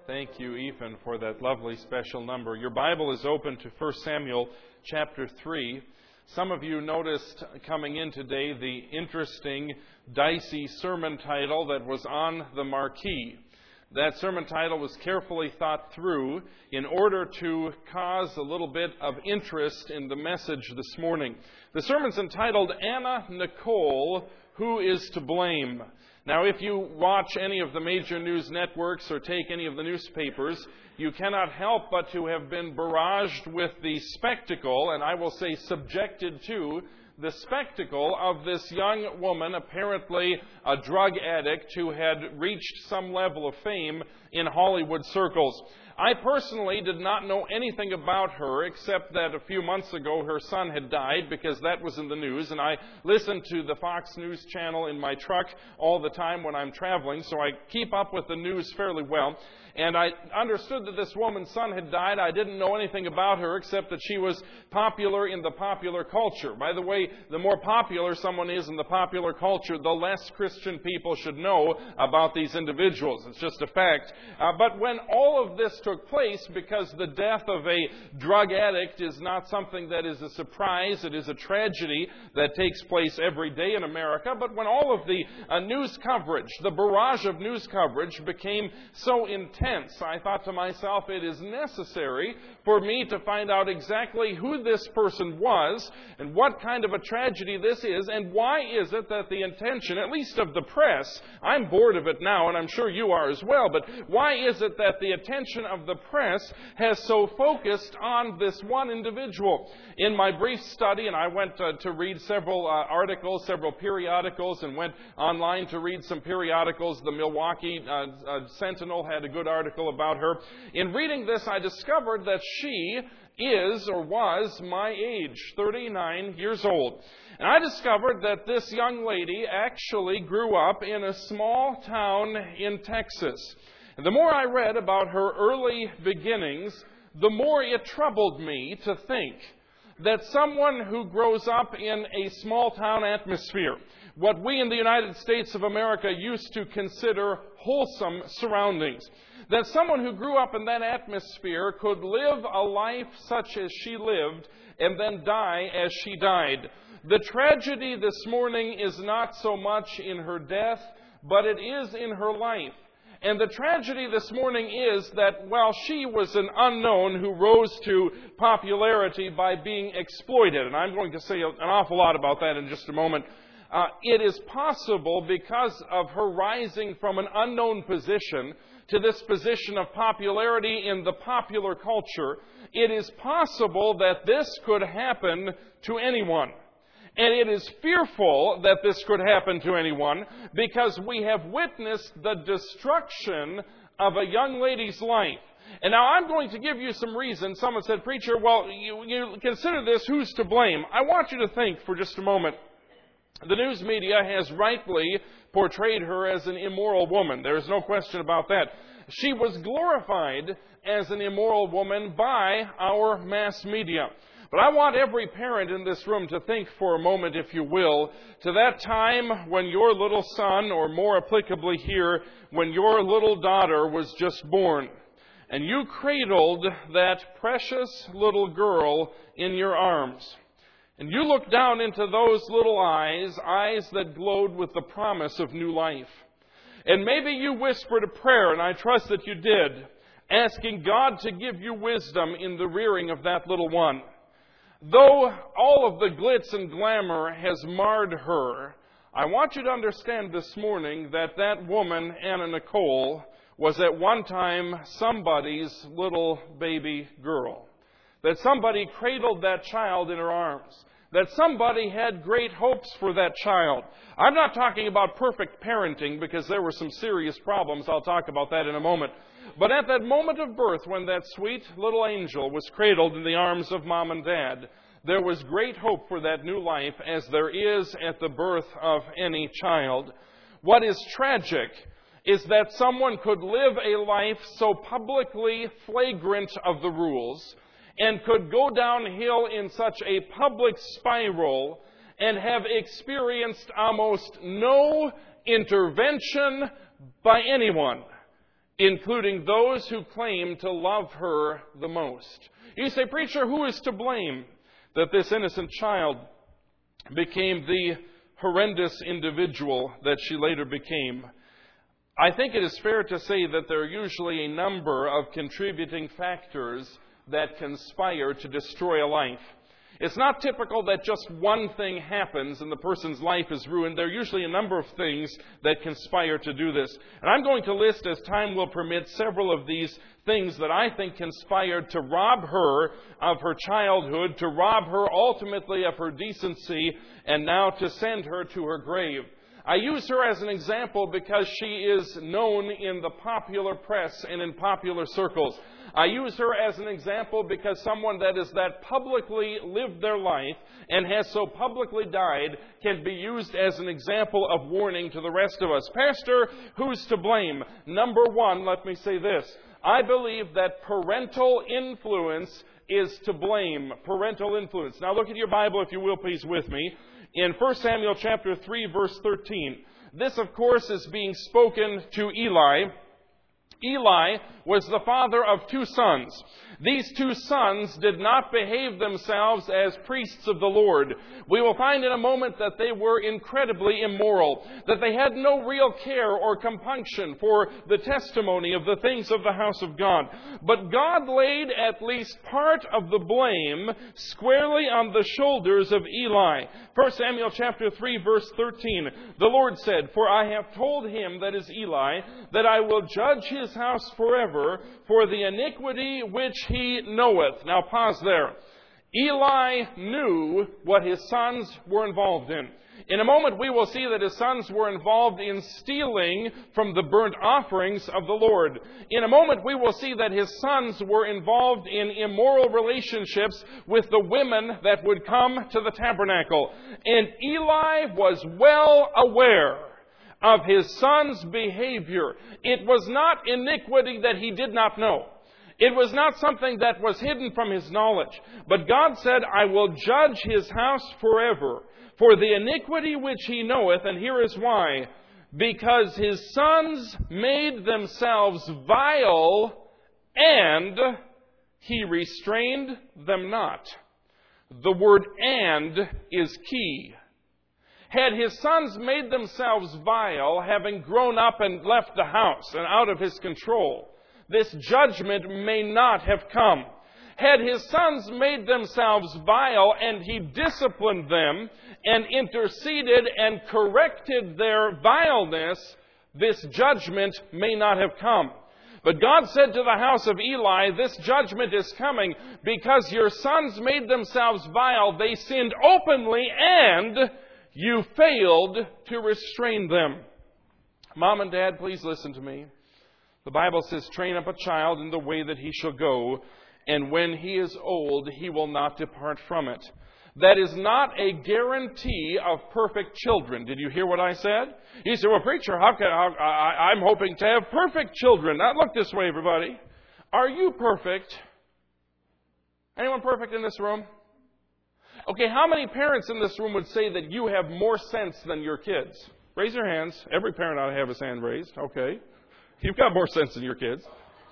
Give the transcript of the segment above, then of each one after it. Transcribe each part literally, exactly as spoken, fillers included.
Thank you, Ethan, for that lovely special number. Your Bible is open to First Samuel chapter three. Some of you noticed coming in today the interesting, dicey sermon title that was on the marquee. That sermon title was carefully thought through in order to cause a little bit of interest in the message this morning. The sermon's entitled, Anna Nicole, Who is to Blame? Now, if you watch any of the major news networks or take any of the newspapers, you cannot help but to have been barraged with the spectacle, and I will say subjected to, the spectacle of this young woman, apparently a drug addict who had reached some level of fame in Hollywood circles. I personally did not know anything about her except that a few months ago her son had died, because that was in the news, and I listen to the Fox News channel in my truck all the time when I'm traveling, so I keep up with the news fairly well. And I understood that this woman's son had died. I didn't know anything about her except that she was popular in the popular culture. By the way, the more popular someone is in the popular culture, the less Christian people should know about these individuals. It's just a fact. Uh, but when all of this took place, because the death of a drug addict is not something that is a surprise, it is a tragedy that takes place every day in America, but when all of the uh, news coverage, the barrage of news coverage became so intense, I thought to myself, it is necessary for me to find out exactly who this person was and what kind of a tragedy this is, and why is it that the intention, at least of the press, I'm bored of it now, and I'm sure you are as well, but why is it that the attention of the press has so focused on this one individual? In my brief study, and I went uh, to read several uh, articles, several periodicals, and went online to read some periodicals. The Milwaukee uh, uh, Sentinel had a good article article about her. In reading this, I discovered that she is or was my age, thirty-nine years old. And I discovered that this young lady actually grew up in a small town in Texas. And the more I read about her early beginnings, the more it troubled me to think that someone who grows up in a small town atmosphere, what we in the United States of America used to consider wholesome surroundings, that someone who grew up in that atmosphere could live a life such as she lived and then die as she died. The tragedy this morning is not so much in her death, but it is in her life. And the tragedy this morning is that while she was an unknown who rose to popularity by being exploited, and I'm going to say an awful lot about that in just a moment, uh, it is possible, because of her rising from an unknown position to this position of popularity in the popular culture, it is possible that this could happen to anyone. And it is fearful that this could happen to anyone, because we have witnessed the destruction of a young lady's life. And now I'm going to give you some reasons. Someone said, "Preacher, well, you, you consider this, who's to blame?" I want you to think for just a moment. The news media has rightly portrayed her as an immoral woman. There is no question about that. She was glorified as an immoral woman by our mass media. But I want every parent in this room to think for a moment, if you will, to that time when your little son, or more applicably here, when your little daughter was just born, and you cradled that precious little girl in your arms. And you looked down into those little eyes, eyes that glowed with the promise of new life. And maybe you whispered a prayer, and I trust that you did, asking God to give you wisdom in the rearing of that little one. Though all of the glitz and glamour has marred her, I want you to understand this morning that that woman, Anna Nicole, was at one time somebody's little baby girl. That somebody cradled that child in her arms. That somebody had great hopes for that child. I'm not talking about perfect parenting, because there were some serious problems. I'll talk about that in a moment. But at that moment of birth, when that sweet little angel was cradled in the arms of Mom and Dad, there was great hope for that new life, as there is at the birth of any child. What is tragic is that someone could live a life so publicly flagrant of the rules, and could go downhill in such a public spiral and have experienced almost no intervention by anyone. including those who claim to love her the most. You say, preacher, who is to blame that this innocent child became the horrendous individual that she later became? I think it is fair to say that there are usually a number of contributing factors that conspire to destroy a life. It's not typical that just one thing happens and the person's life is ruined. There are usually a number of things that conspire to do this. And I'm going to list, as time will permit, several of these things that I think conspired to rob her of her childhood, to rob her ultimately of her decency, and now to send her to her grave. I use her as an example because she is known in the popular press and in popular circles. I use her as an example because someone that is that publicly lived their life and has so publicly died can be used as an example of warning to the rest of us. Pastor, who's to blame? Number one, let me say this. I believe that parental influence is to blame. Parental influence. Now look at your Bible, if you will, please, with me. In First Samuel chapter three, verse thirteen. This, of course, is being spoken to Eli. Eli was the father of two sons. These two sons did not behave themselves as priests of the Lord. We will find in a moment that they were incredibly immoral, that they had no real care or compunction for the testimony of the things of the house of God. But God laid at least part of the blame squarely on the shoulders of Eli. First Samuel chapter three, verse thirteen. The Lord said, "For I have told him," that is Eli, "that I will judge his house forever for the iniquity which he knoweth." Now pause there. Eli knew what his sons were involved in. In a moment we will see that his sons were involved in stealing from the burnt offerings of the Lord. In a moment we will see that his sons were involved in immoral relationships with the women that would come to the tabernacle. And Eli was well aware of his son's behavior. It was not iniquity that he did not know. It was not something that was hidden from his knowledge. But God said, "I will judge his house forever for the iniquity which he knoweth," and here is why. Because his sons made themselves vile, and he restrained them not. The word "and" is key. Had his sons made themselves vile, having grown up and left the house and out of his control, this judgment may not have come. Had his sons made themselves vile and he disciplined them and interceded and corrected their vileness, this judgment may not have come. But God said to the house of Eli, "This judgment is coming because your sons made themselves vile. They sinned openly and you failed to restrain them." Mom and Dad, please listen to me. The Bible says, "Train up a child in the way that he shall go, and when he is old, he will not depart from it." That is not a guarantee of perfect children. Did you hear what I said? You say, "Well, preacher, how can how, I, I'm hoping to have perfect children." Now, look this way, everybody. Are you perfect? Anyone perfect in this room? Okay, how many parents in this room would say that you have more sense than your kids? Raise your hands. Every parent ought to have his hand raised. Okay. You've got more sense than your kids.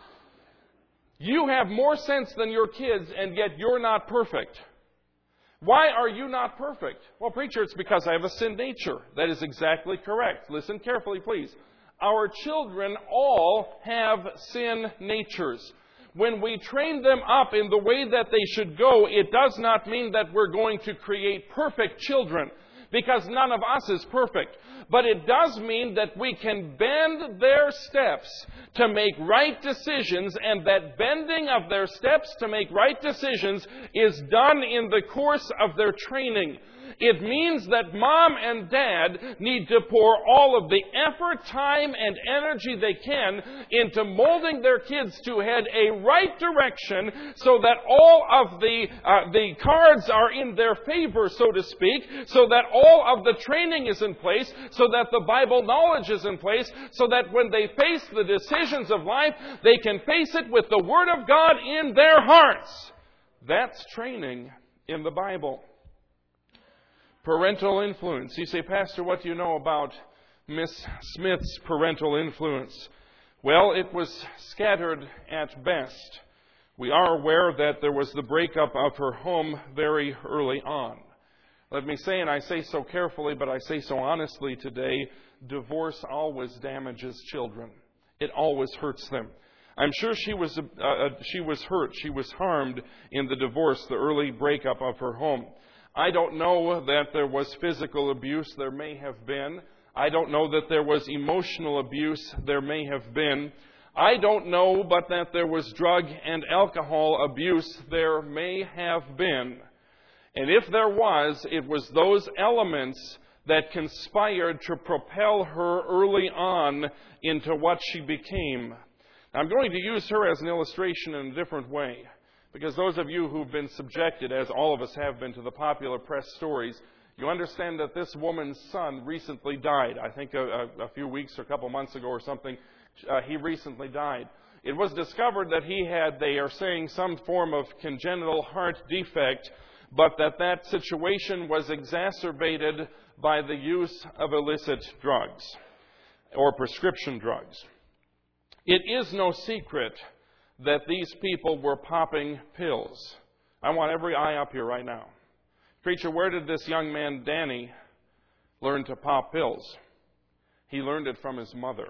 You have more sense than your kids, and yet you're not perfect. Why are you not perfect? Well, preacher, it's because I have a sin nature. That is exactly correct. Listen carefully, please. Our children all have sin natures. When we train them up in the way that they should go, it does not mean that we're going to create perfect children, because none of us is perfect. But it does mean that we can bend their steps to make right decisions, and that bending of their steps to make right decisions is done in the course of their training. It means that mom and dad need to pour all of the effort, time, and energy they can into molding their kids to head a right direction so that all of the, uh, the cards are in their favor, so to speak, so that all of the training is in place, so that the Bible knowledge is in place, so that when they face the decisions of life, they can face it with the Word of God in their hearts. That's training in the Bible. Parental influence. You say, "Pastor, what do you know about Miss Smith's parental influence?" Well, it was scattered at best. We are aware that there was the breakup of her home very early on. Let me say, and I say so carefully, but I say so honestly today, divorce always damages children. It always hurts them. I'm sure she was uh, she was hurt, she was harmed in the divorce, the early breakup of her home. I don't know that there was physical abuse. There may have been. I don't know that there was emotional abuse. There may have been. I don't know but that there was drug and alcohol abuse. There may have been. And if there was, it was those elements that conspired to propel her early on into what she became. I'm going to use her as an illustration in a different way, because those of you who've been subjected, as all of us have been, to the popular press stories, you understand that this woman's son recently died. I think a, a, a few weeks or a couple months ago or something, uh, he recently died. It was discovered that he had, they are saying, some form of congenital heart defect, but that that situation was exacerbated by the use of illicit drugs or prescription drugs. It is no secret that these people were popping pills. I want every eye up here right now. Preacher, where did this young man, Danny, learn to pop pills? He learned it from his mother.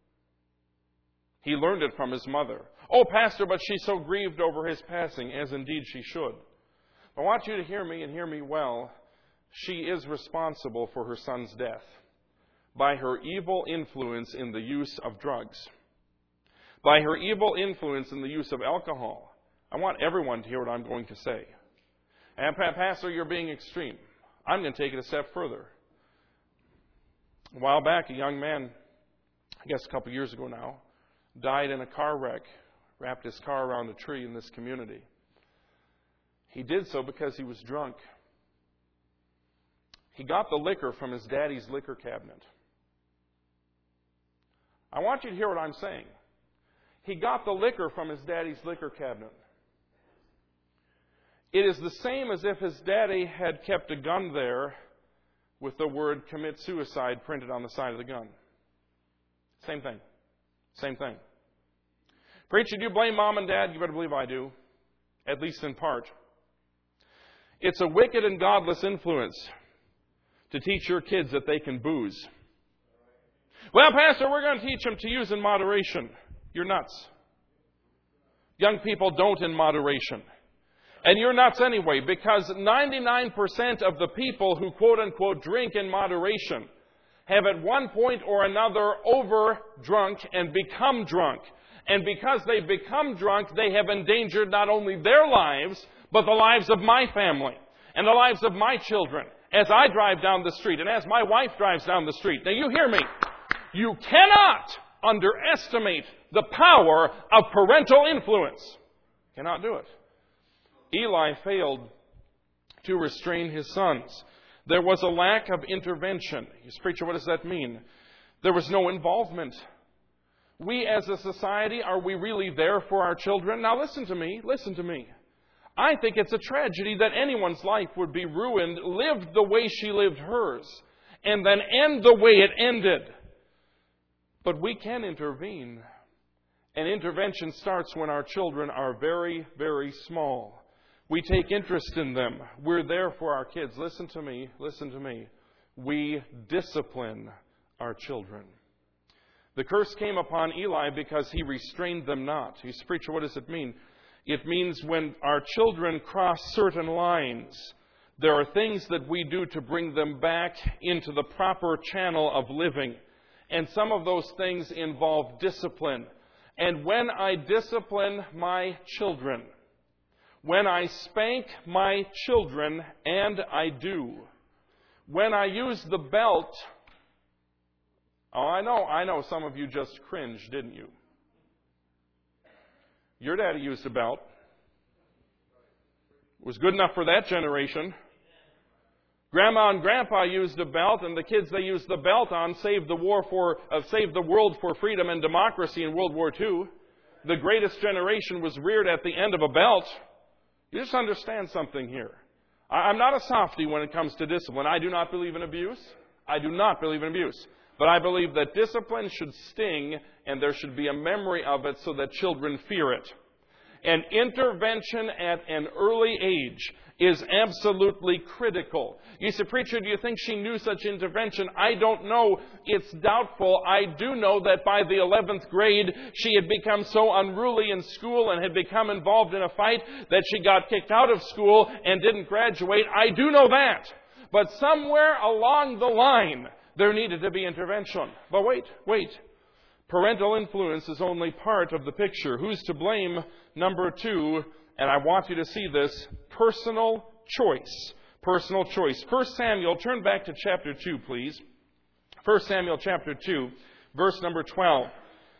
He learned it from his mother. Oh, Pastor, but she's so grieved over his passing, as indeed she should. I want you to hear me and hear me well. She is responsible for her son's death by her evil influence in the use of drugs, by her evil influence in the use of alcohol. I want everyone to hear what I'm going to say. And Pastor, you're being extreme. I'm going to take it a step further. A while back, a young man, I guess a couple years ago now, died in a car wreck, wrapped his car around a tree in this community. He did so because he was drunk. He got the liquor from his daddy's liquor cabinet. I want you to hear what I'm saying. He got the liquor from his daddy's liquor cabinet. It is the same as if his daddy had kept a gun there with the word commit suicide printed on the side of the gun. Same thing. Same thing. Preacher, do you blame mom and dad? You better believe I do. At least in part. It's a wicked and godless influence to teach your kids that they can booze. Well, Pastor, we're going to teach them to use in moderation. You're nuts. Young people don't in moderation. And you're nuts anyway, because ninety-nine percent of the people who quote-unquote drink in moderation have at one point or another over-drunk and become drunk. And because they become drunk, they have endangered not only their lives, but the lives of my family and the lives of my children as I drive down the street and as my wife drives down the street. Now you hear me. You cannot underestimate the power of parental influence. Cannot do it. Eli failed to restrain his sons. There was a lack of intervention. You say, preacher, what does that mean? There was no involvement. We as a society, are we really there for our children? Now listen to me, listen to me. I think it's a tragedy that anyone's life would be ruined, lived the way she lived hers, and then end the way it ended. But we can intervene. And intervention starts when our children are very, very small. We take interest in them. We're there for our kids. Listen to me, listen to me. We discipline our children. The curse came upon Eli because he restrained them not. You say, preacher, what does it mean? It means when our children cross certain lines, there are things that we do to bring them back into the proper channel of living. And some of those things involve discipline. And when I discipline my children, when I spank my children, and I do, when I use the belt, oh, I know, I know some of you just cringed, didn't you? Your daddy used a belt. It was good enough for that generation. Grandma and Grandpa used a belt, and the kids they used the belt on saved the war for, uh, saved the world for freedom and democracy in World War Two. The greatest generation was reared at the end of a belt. You just understand something here. I, I'm not a softy when it comes to discipline. I do not believe in abuse. I do not believe in abuse. But I believe that discipline should sting, and there should be a memory of it so that children fear it. And intervention at an early age is absolutely critical. You say, preacher, do you think she knew such intervention? I don't know. It's doubtful. I do know that by the eleventh grade, she had become so unruly in school and had become involved in a fight that she got kicked out of school and didn't graduate. I do know that. But somewhere along the line, there needed to be intervention. But wait, wait. Parental influence is only part of the picture. Who's to blame? Number two, and I want you to see this, personal choice. Personal choice. First Samuel, turn back to chapter two, please. First Samuel chapter two, verse number twelve.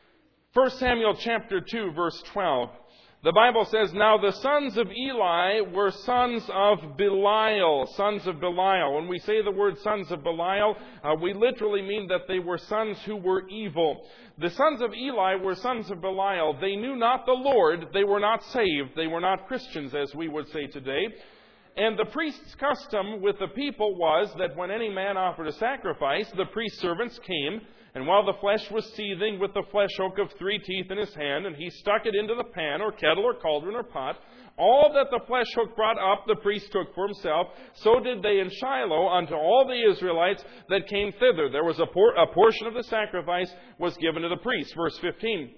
First Samuel chapter two, verse twelve. The Bible says, now the sons of Eli were sons of Belial. Sons of Belial. When we say the word sons of Belial, uh, we literally mean that they were sons who were evil. The sons of Eli were sons of Belial. They knew not the Lord. They were not saved. They were not Christians, as we would say today. And the priest's custom with the people was that when any man offered a sacrifice, the priest's servants came, and while the flesh was seething with the flesh hook of three teeth in his hand, and he stuck it into the pan or kettle or cauldron or pot, all that the flesh hook brought up the priest took for himself. So did they in Shiloh unto all the Israelites that came thither. There was a, por- a portion of the sacrifice was given to the priest. Verse fifteen.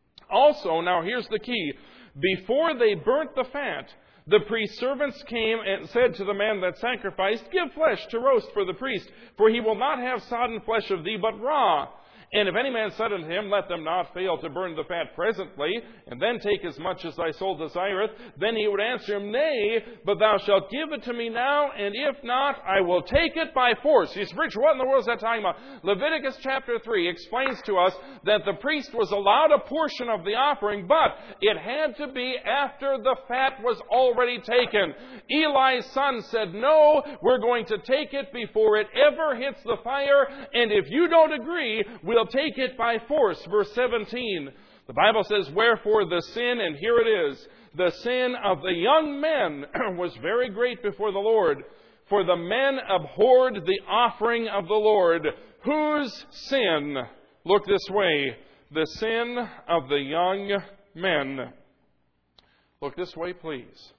Also, now here's the key. Before they burnt the fat, the priest's servants came and said to the man that sacrificed, give flesh to roast for the priest, for he will not have sodden flesh of thee, but raw. And if any man said unto him, let them not fail to burn the fat presently, and then take as much as thy soul desireth, then he would answer him, nay, but thou shalt give it to me now, and if not, I will take it by force. You say, preacher, what in the world is that talking about? Leviticus chapter three explains to us that the priest was allowed a portion of the offering, but it had to be after the fat was already taken. Eli's son said, no, we're going to take it before it ever hits the fire, and if you don't agree, we'll We'll take it by force. Verse seventeen. The Bible says, wherefore the sin, and here it is, the sin of the young men was very great before the Lord. For the men abhorred the offering of the Lord. Whose sin? Look this way. The sin of the young men. Look this way, please.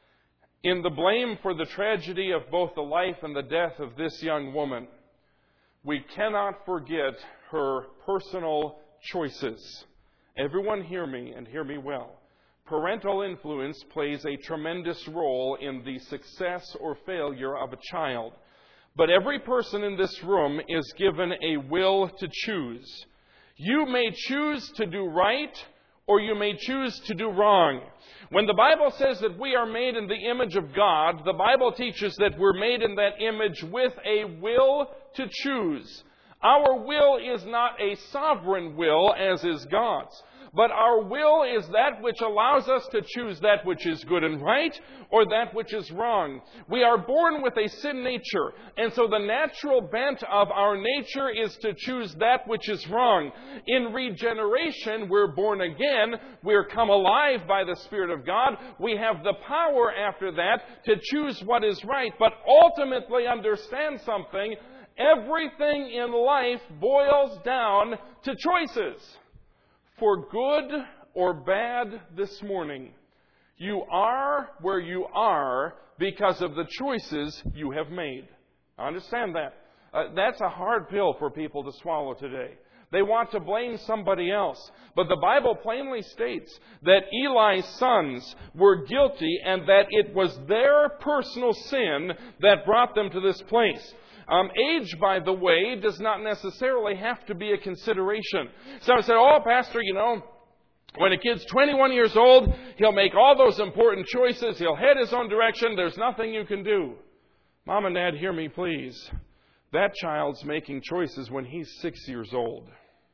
In the blame for the tragedy of both the life and the death of this young woman, we cannot forget her personal choices. Everyone hear me, and hear me well. Parental influence plays a tremendous role in the success or failure of a child. But every person in this room is given a will to choose. You may choose to do right, or you may choose to do wrong. When the Bible says that we are made in the image of God, the Bible teaches that we're made in that image with a will to choose. Our will is not a sovereign will, as is God's. But our will is that which allows us to choose that which is good and right, or that which is wrong. We are born with a sin nature, and so the natural bent of our nature is to choose that which is wrong. In regeneration, we're born again, we're come alive by the Spirit of God. We have the power after that to choose what is right, but ultimately understand something. Everything in life boils down to choices. For good or bad this morning, you are where you are because of the choices you have made. I understand that. Uh, that's a hard pill for people to swallow today. They want to blame somebody else. But the Bible plainly states that Eli's sons were guilty and that it was their personal sin that brought them to this place. Um, age, by the way, does not necessarily have to be a consideration. Some say, oh, Pastor, you know, when a kid's twenty-one years old, he'll make all those important choices. He'll head his own direction. There's nothing you can do. Mom and Dad, hear me, please. That child's making choices when he's six years old.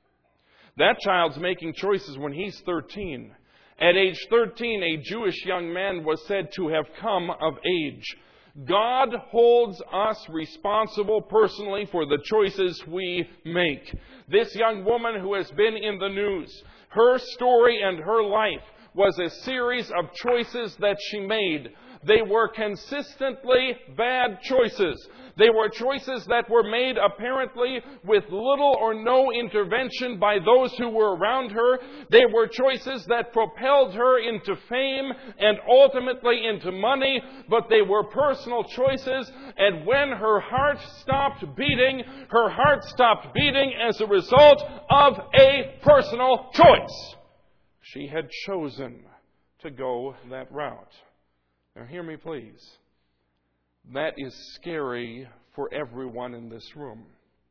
That child's making choices when he's thirteen. At age thirteen, a Jewish young man was said to have come of age. God holds us responsible personally for the choices we make. This young woman who has been in the news, her story and her life was a series of choices that she made. They were consistently bad choices. They were choices that were made apparently with little or no intervention by those who were around her. They were choices that propelled her into fame and ultimately into money, but they were personal choices. And when her heart stopped beating, her heart stopped beating as a result of a personal choice. She had chosen to go that route. Now hear me please. That is scary for everyone in this room.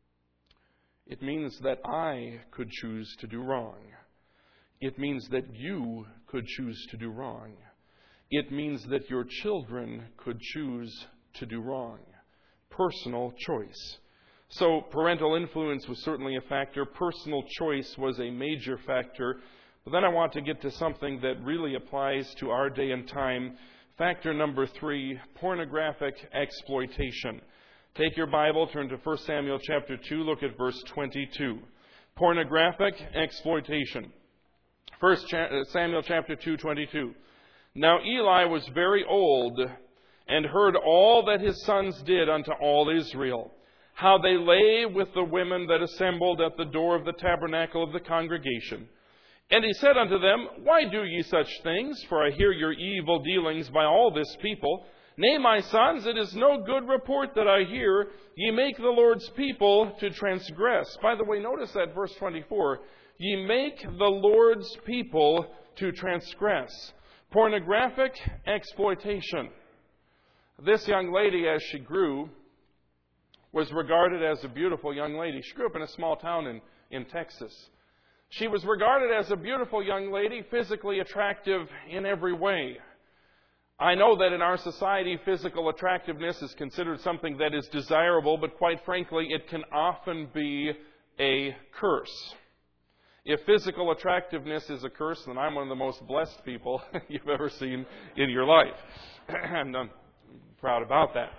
It means that I could choose to do wrong. It means that you could choose to do wrong. It means that your children could choose to do wrong. Personal choice. So parental influence was certainly a factor. Personal choice was a major factor. But then I want to get to something that really applies to our day and time. Factor number three, pornographic exploitation. Take your Bible, turn to First Samuel chapter two, look at verse twenty-two. Pornographic exploitation. First Samuel chapter two, twenty-two. Now Eli was very old and heard all that his sons did unto all Israel, how they lay with the women that assembled at the door of the tabernacle of the congregation. And he said unto them, Why do ye such things? For I hear your evil dealings by all this people. Nay, my sons, it is no good report that I hear. Ye make the Lord's people to transgress. By the way, notice that verse twenty-four. Ye make the Lord's people to transgress. Pornographic exploitation. This young lady, as she grew, was regarded as a beautiful young lady. She grew up in a small town in, in Texas. She was regarded as a beautiful young lady, physically attractive in every way. I know that in our society, physical attractiveness is considered something that is desirable, but quite frankly, it can often be a curse. If physical attractiveness is a curse, then I'm one of the most blessed people you've ever seen in your life. And I'm proud about that.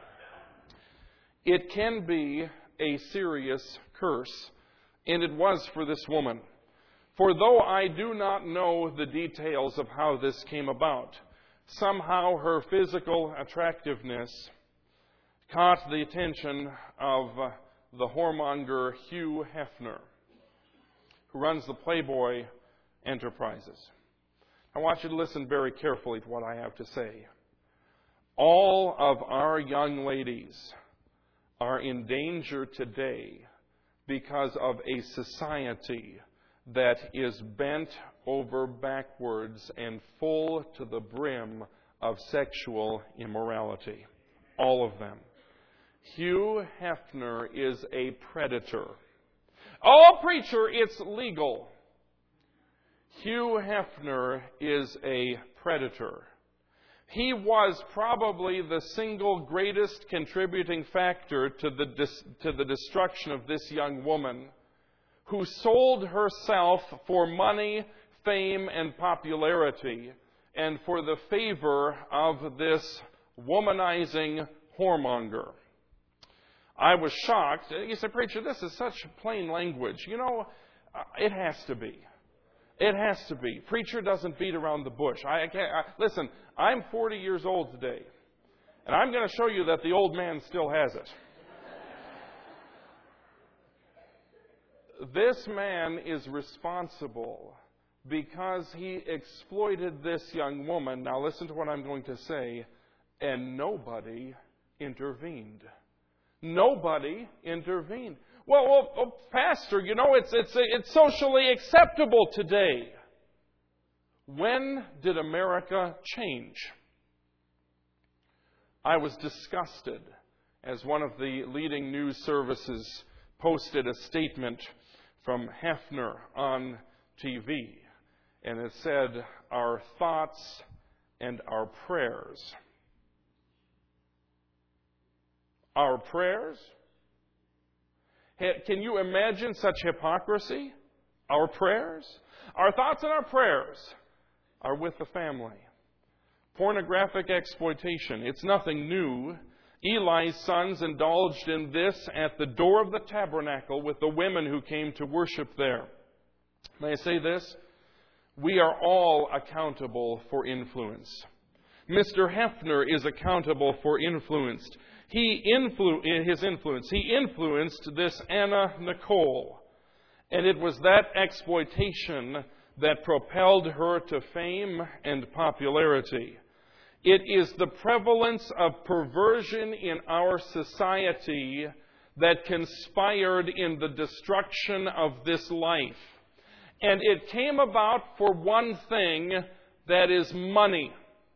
It can be a serious curse, and it was for this woman. For though I do not know the details of how this came about, somehow her physical attractiveness caught the attention of the whoremonger Hugh Hefner, who runs the Playboy Enterprises. I want you to listen very carefully to what I have to say. All of our young ladies are in danger today because of a society that is bent over backwards and full to the brim of sexual immorality. All of them. Hugh Hefner is a predator. Oh, preacher, it's legal. Hugh Hefner is a predator. He was probably the single greatest contributing factor to the dis- to the destruction of this young woman, who sold herself for money, fame, and popularity, and for the favor of this womanizing whoremonger. I was shocked. You say, preacher, this is such plain language. You know, it has to be. It has to be. Preacher doesn't beat around the bush. I, I can't. I, listen, I'm forty years old today, and I'm going to show you that the old man still has it. This man is responsible because he exploited this young woman. Now listen to what I'm going to say. And nobody intervened. Nobody intervened. Well, well, well Pastor, you know, it's, it's, it's socially acceptable today. When did America change? I was disgusted as one of the leading news services posted a statement from Hefner on T V. And it said, our thoughts and our prayers. Our prayers? Can you imagine such hypocrisy? Our prayers? Our thoughts and our prayers are with the family. Pornographic exploitation. It's nothing new. Eli's sons indulged in this at the door of the tabernacle with the women who came to worship there. May I say this? We are all accountable for influence. Mister Hefner is accountable for influence. He influ- his influence. He influenced this Anna Nicole. And it was that exploitation that propelled her to fame and popularity. It is the prevalence of perversion in our society that conspired in the destruction of this life. And it came about for one thing, that is money.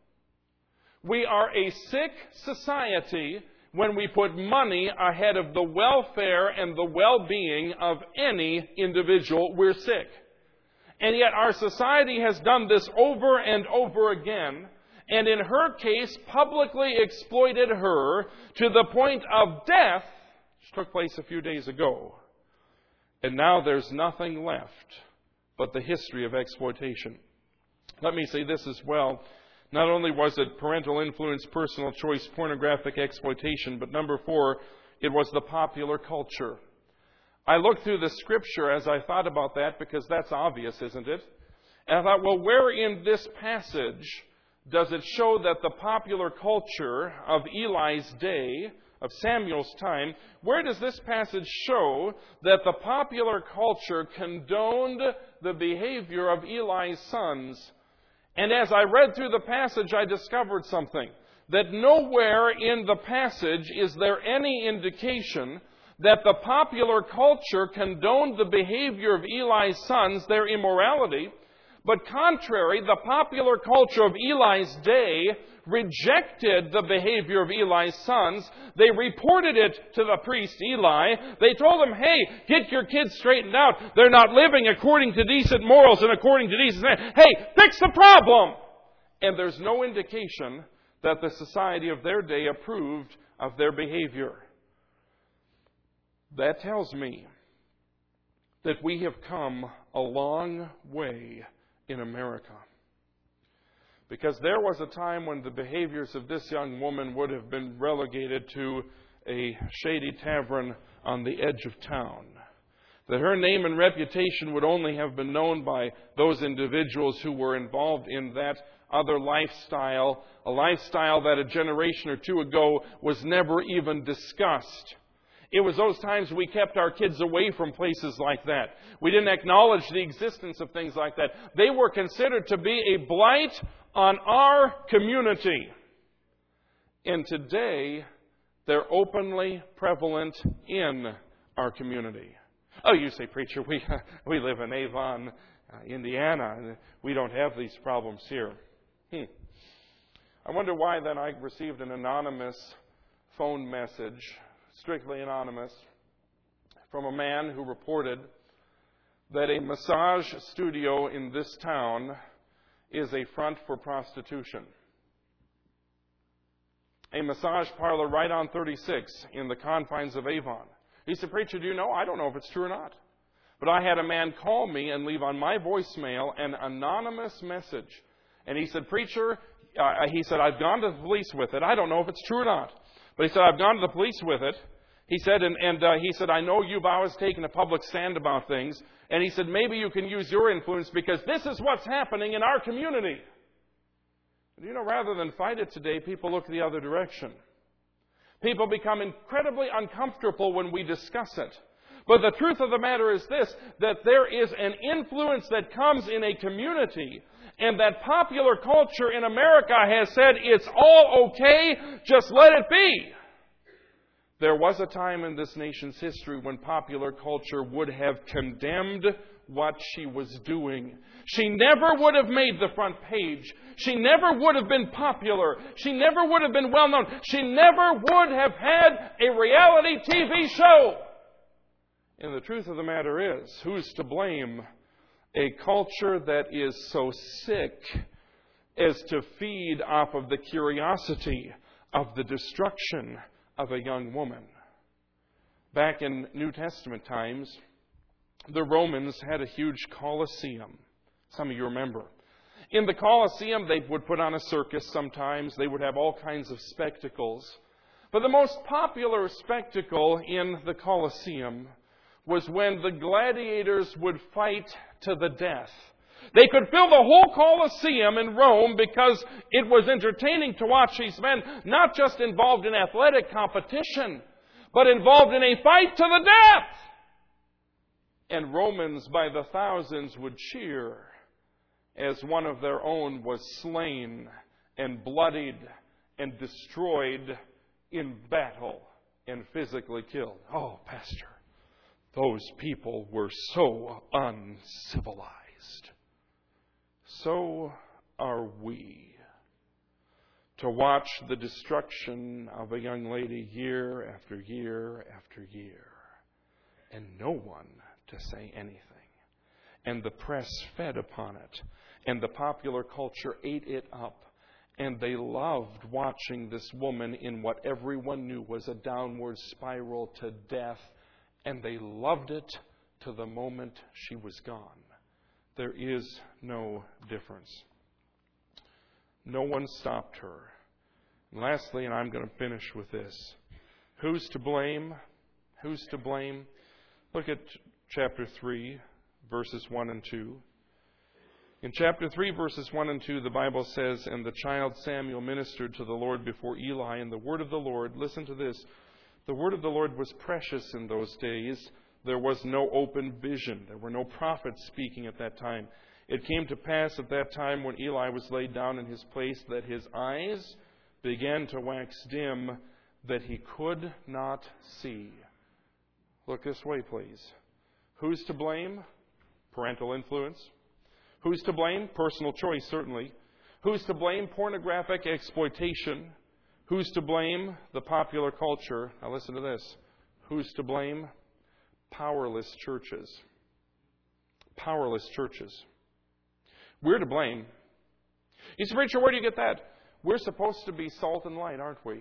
We are a sick society when we put money ahead of the welfare and the well-being of any individual. We're sick. And yet our society has done this over and over again, and in her case publicly exploited her to the point of death, which took place a few days ago. And now there's nothing left but the history of exploitation. Let me say this as well. Not only was it parental influence, personal choice, pornographic exploitation, but number four, it was the popular culture. I looked through the Scripture as I thought about that, because that's obvious, isn't it? And I thought, well, where in this passage does it show that the popular culture of Eli's day, of Samuel's time, where does this passage show that the popular culture condoned the behavior of Eli's sons? And as I read through the passage, I discovered something. That nowhere in the passage is there any indication that the popular culture condoned the behavior of Eli's sons, their immorality. But contrary, the popular culture of Eli's day rejected the behavior of Eli's sons. They reported it to the priest Eli. They told him, hey, get your kids straightened out. They're not living according to decent morals and according to decent standards. Hey, fix the problem! And there's no indication that the society of their day approved of their behavior. That tells me that we have come a long way in America. Because there was a time when the behaviors of this young woman would have been relegated to a shady tavern on the edge of town. That her name and reputation would only have been known by those individuals who were involved in that other lifestyle, a lifestyle that a generation or two ago was never even discussed. It was those times we kept our kids away from places like that. We didn't acknowledge the existence of things like that. They were considered to be a blight on our community. And today, they're openly prevalent in our community. Oh, you say, preacher, we we live in Avon, uh, Indiana, and we don't have these problems here. Hmm. I wonder why then I received an anonymous phone message, strictly anonymous, from a man who reported that a massage studio in this town is a front for prostitution. A massage parlor right on thirty-six in the confines of Avon. He said, preacher, do you know? I don't know if it's true or not. But I had a man call me and leave on my voicemail an anonymous message. And he said, preacher, uh, he said, I've gone to the police with it. I don't know if it's true or not. But he said, I've gone to the police with it. He said, and, and uh, he said, I know you've always taken a public stand about things. And he said, maybe you can use your influence because this is what's happening in our community. And you know, rather than fight it today, people look the other direction. People become incredibly uncomfortable when we discuss it. But the truth of the matter is this, that there is an influence that comes in a community, and that popular culture in America has said, it's all okay, just let it be. There was a time in this nation's history when popular culture would have condemned what she was doing. She never would have made the front page. She never would have been popular. She never would have been well known. She never would have had a reality T V show. And the truth of the matter is, who's to blame? A culture that is so sick as to feed off of the curiosity of the destruction of a young woman. Back in New Testament times, the Romans had a huge Colosseum. Some of you remember. In the Colosseum, they would put on a circus sometimes. They would have all kinds of spectacles. But the most popular spectacle in the Colosseum was when the gladiators would fight to the death. They could fill the whole Colosseum in Rome because it was entertaining to watch these men not just involved in athletic competition, but involved in a fight to the death. And Romans by the thousands would cheer as one of their own was slain and bloodied and destroyed in battle and physically killed. Oh, Pastor, those people were so uncivilized. So are we. To watch the destruction of a young lady year after year after year, and no one to say anything. And the press fed upon it, and the popular culture ate it up, and they loved watching this woman in what everyone knew was a downward spiral to death, and they loved it to the moment she was gone. There is no difference. No one stopped her. And lastly, and I'm going to finish with this, who's to blame? Who's to blame? Look at chapter three, verses one and two. In chapter three, verses one and two, the Bible says, "And the child Samuel ministered to the Lord before Eli, and the word of the Lord," listen to this, "the word of the Lord was precious in those days. There was no open vision. There were no prophets speaking at that time. It came to pass at that time when Eli was laid down in his place that his eyes began to wax dim, that he could not see." Look this way, please. Who's to blame? Parental influence. Who's to blame? Personal choice, certainly. Who's to blame? Pornographic exploitation. Who's to blame? The popular culture. Now listen to this. Who's to blame? Powerless churches. Powerless churches. We're to blame. You say, "Preacher, where do you get that?" We're supposed to be salt and light, aren't we?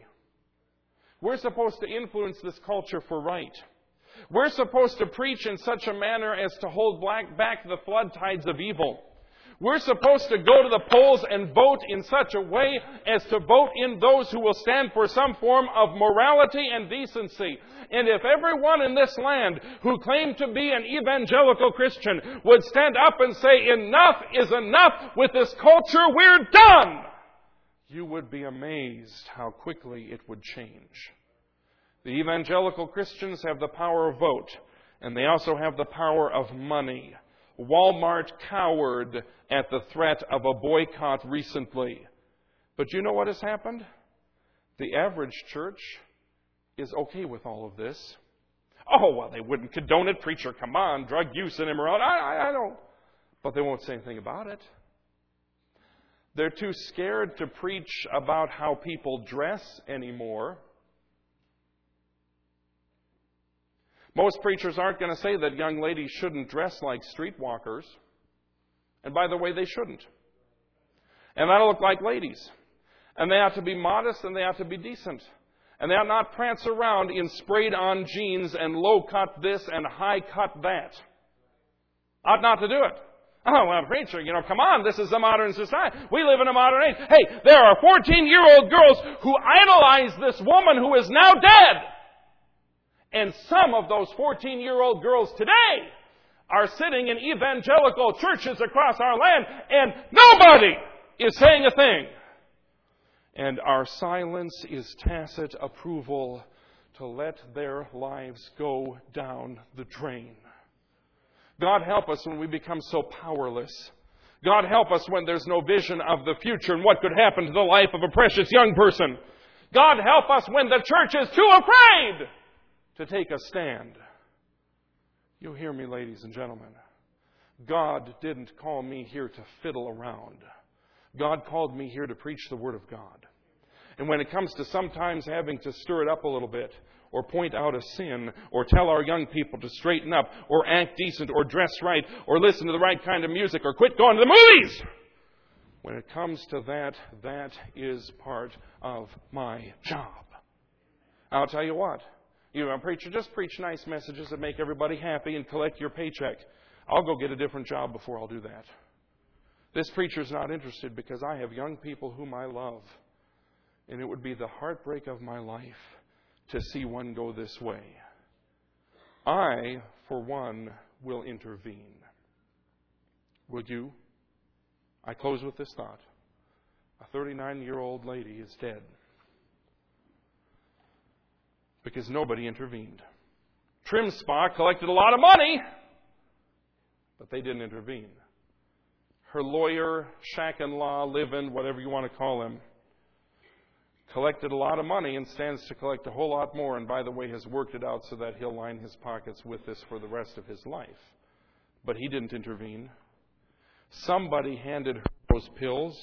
We're supposed to influence this culture for right. We're supposed to preach in such a manner as to hold back the flood tides of evil. We're supposed to go to the polls and vote in such a way as to vote in those who will stand for some form of morality and decency. And if everyone in this land who claimed to be an evangelical Christian would stand up and say, "Enough is enough with this culture, we're done," you would be amazed how quickly it would change. The evangelical Christians have the power of vote, and they also have the power of money. Walmart cowered at the threat of a boycott recently. But you know what has happened? The average church is okay with all of this. "Oh, well, they wouldn't condone it. Preacher, come on, drug use and immorality." I, I, I don't. But they won't say anything about it. They're too scared to preach about how people dress anymore. Most preachers aren't going to say that young ladies shouldn't dress like streetwalkers. And by the way, they shouldn't. And that'll look like ladies. And they ought to be modest and they ought to be decent. And they ought not prance around in sprayed-on jeans and low-cut this and high-cut that. Ought not to do it. "Oh, well, preacher, you know, come on, this is a modern society. We live in a modern age." Hey, there are fourteen-year-old girls who idolize this woman who is now dead. And some of those fourteen-year-old girls today are sitting in evangelical churches across our land, and nobody is saying a thing. And our silence is tacit approval to let their lives go down the drain. God help us when we become so powerless. God help us when there's no vision of the future and what could happen to the life of a precious young person. God help us when the church is too afraid to take a stand. You hear me, ladies and gentlemen. God didn't call me here to fiddle around. God called me here to preach the Word of God. And when it comes to sometimes having to stir it up a little bit, or point out a sin, or tell our young people to straighten up, or act decent, or dress right, or listen to the right kind of music, or quit going to the movies, when it comes to that, that is part of my job. I'll tell you what. You know, preacher, just preach nice messages that make everybody happy and collect your paycheck. I'll go get a different job before I'll do that. This preacher's not interested because I have young people whom I love. And it would be the heartbreak of my life to see one go this way. I, for one, will intervene. Would you? I close with this thought. A thirty-nine-year-old lady is dead because nobody intervened. Trim Spa collected a lot of money, but they didn't intervene. Her lawyer, shack-in-law, live-in, whatever you want to call him, collected a lot of money and stands to collect a whole lot more, and by the way, has worked it out so that he'll line his pockets with this for the rest of his life. But he didn't intervene. Somebody handed her those pills.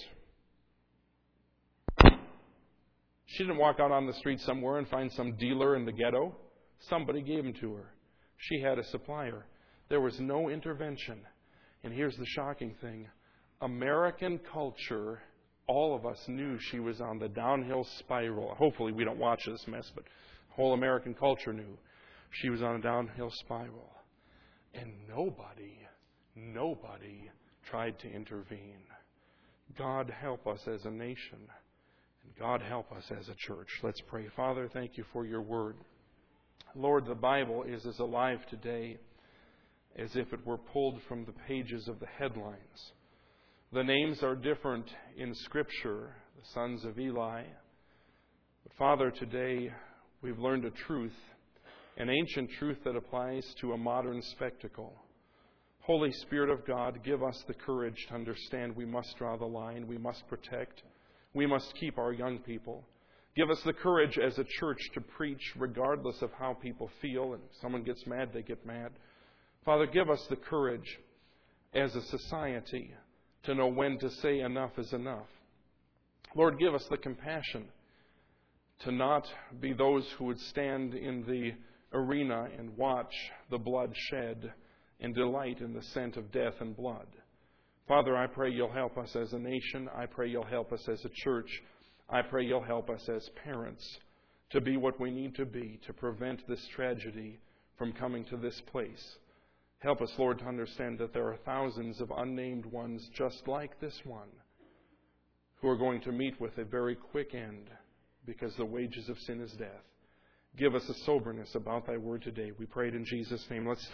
She didn't walk out on the street somewhere and find some dealer in the ghetto. Somebody gave them to her. She had a supplier. There was no intervention. And here's the shocking thing. American culture, all of us knew she was on the downhill spiral. Hopefully we don't watch this mess, but whole American culture knew she was on a downhill spiral. And nobody, nobody tried to intervene. God help us as a nation. And God help us as a church. Let's pray. Father, thank you for your word. Lord, the Bible is as alive today as if it were pulled from the pages of the headlines. The names are different in Scripture, the sons of Eli. But Father, today we've learned a truth, an ancient truth that applies to a modern spectacle. Holy Spirit of God, give us the courage to understand we must draw the line, we must protect, we must keep our young people. Give us the courage as a church to preach regardless of how people feel, and if someone gets mad, they get mad. Father, give us the courage as a society to know when to say enough is enough. Lord, give us the compassion to not be those who would stand in the arena and watch the blood shed and delight in the scent of death and blood. Father, I pray you'll help us as a nation. I pray you'll help us as a church. I pray you'll help us as parents to be what we need to be to prevent this tragedy from coming to this place. Help us, Lord, to understand that there are thousands of unnamed ones just like this one who are going to meet with a very quick end because the wages of sin is death. Give us a soberness about thy word today. We pray it in Jesus' name. Let's